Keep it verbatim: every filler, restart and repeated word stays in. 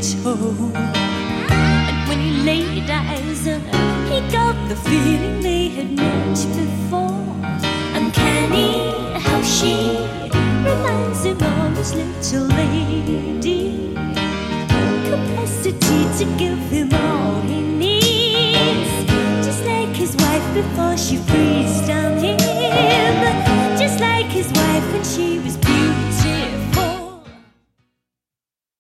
told. And when he laid eyes on her, he got the feeling they had met before. Uncanny how she reminds him of his little lady. Capacity to give him all he needs, just like his wife before she freezed down him, just like his wife when she was beautiful.